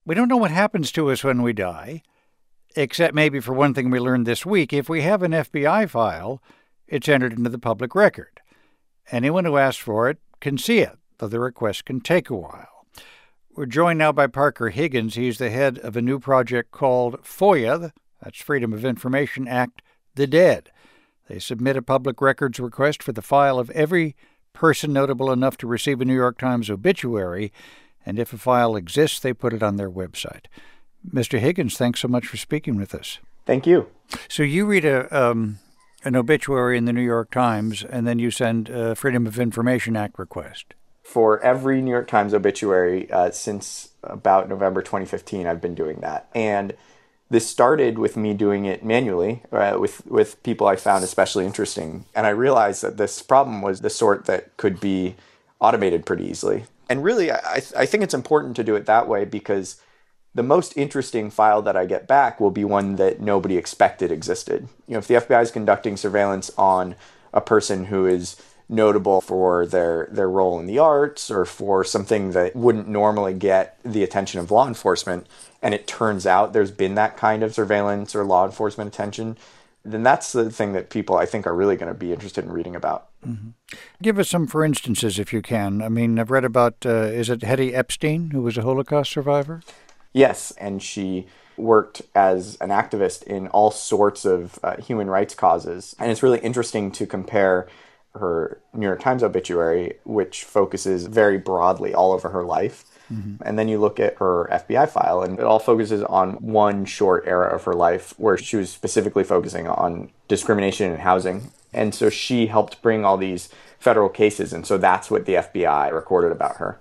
We don't know what happens to us when we die, except maybe for one thing we learned this week. If we have an FBI file, it's entered into the public record. Anyone who asks for it can see it, though the request can take a while. We're joined now by Parker Higgins. He's the head of a new project called FOIA, that's Freedom of Information Act, the Dead. They submit a public records request for the file of every person notable enough to receive a New York Times obituary, and if a file exists, they put it on their website. Mr. Higgins, thanks so much for speaking with us. Thank you. So you read an obituary in the New York Times, and then you send a Freedom of Information Act request. For every New York Times obituary since about November 2015, I've been doing that. And this started with me doing it manually with people I found especially interesting. And I realized that this problem was the sort that could be automated pretty easily. And really, I think it's important to do it that way because the most interesting file that I get back will be one that nobody expected existed. If the FBI is conducting surveillance on a person who is notable for their role in the arts or for something that wouldn't normally get the attention of law enforcement, and it turns out there's been that kind of surveillance or law enforcement attention, then that's the thing that people, I think, are really going to be interested in reading about. Mm-hmm. Give us some for instances, if you can. I mean, I've read about, is it Hetty Epstein, who was a Holocaust survivor? Yes, and she worked as an activist in all sorts of human rights causes. And it's really interesting to compare her New York Times obituary, which focuses very broadly all over her life. Mm-hmm. And then you look at her FBI file, and it all focuses on one short era of her life where she was specifically focusing on discrimination in housing. And so she helped bring all these federal cases, and so that's what the FBI recorded about her.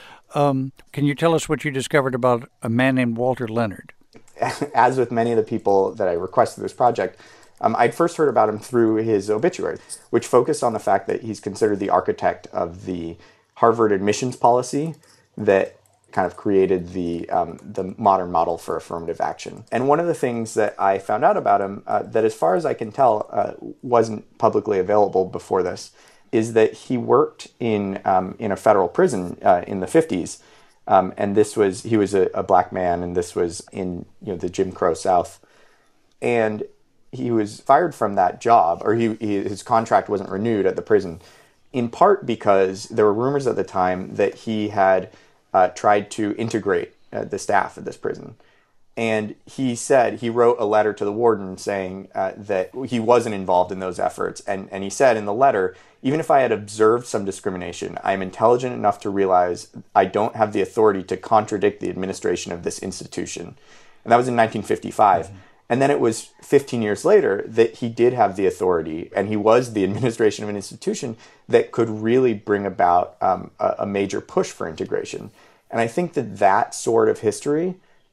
Can you tell us what you discovered about a man named Walter Leonard? As with many of the people that I requested this project, I'd first heard about him through his obituary, which focused on the fact that he's considered the architect of the Harvard admissions policy that kind of created the modern model for affirmative action. And one of the things that I found out about him, that as far as I can tell, wasn't publicly available before this, is that he worked in a federal prison in the 50s. And he was a black man, and this was in the Jim Crow South. And he was fired from that job, or his contract wasn't renewed at the prison, in part because there were rumors at the time that he had tried to integrate the staff at this prison. And he wrote a letter to the warden saying that he wasn't involved in those efforts. And he said in the letter, even if I had observed some discrimination, I am intelligent enough to realize I don't have the authority to contradict the administration of this institution. And that was in 1955. Mm-hmm. And then it was 15 years later that he did have the authority, and he was the administration of an institution that could really bring about a major push for integration. And I think that sort of history,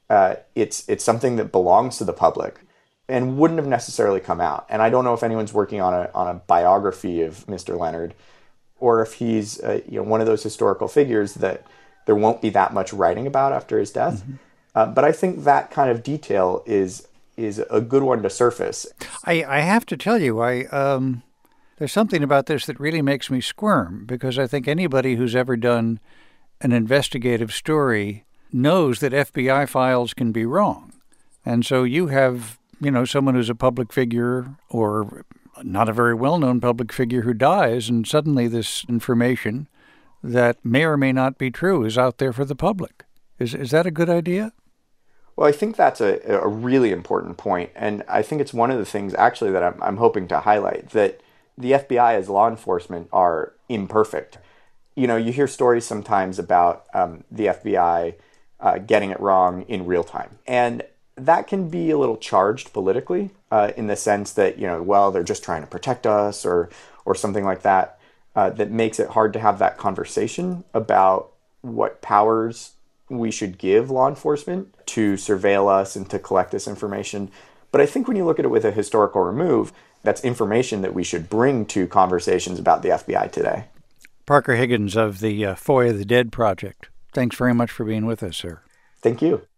it's something that belongs to the public and wouldn't have necessarily come out. And I don't know if anyone's working on a biography of Mr. Leonard, or if he's one of those historical figures that there won't be that much writing about after his death. Mm-hmm. But I think that kind of detail is a good one to surface. I have to tell you, there's something about this that really makes me squirm, because I think anybody who's ever done an investigative story knows that FBI files can be wrong. And so you have, someone who's a public figure or not a very well-known public figure who dies, and suddenly this information that may or may not be true is out there for the public. Is that a good idea? Well, I think that's a really important point, and I think it's one of the things actually that I'm hoping to highlight, that the FBI as law enforcement are imperfect. You hear stories sometimes about the FBI getting it wrong in real time, and that can be a little charged politically in the sense that, they're just trying to protect us or something like that, that makes it hard to have that conversation about what powers we should give law enforcement to surveil us and to collect this information. But I think when you look at it with a historical remove, that's information that we should bring to conversations about the FBI today. Parker Higgins of the FOIA the Dead Project. Thanks very much for being with us, sir. Thank you.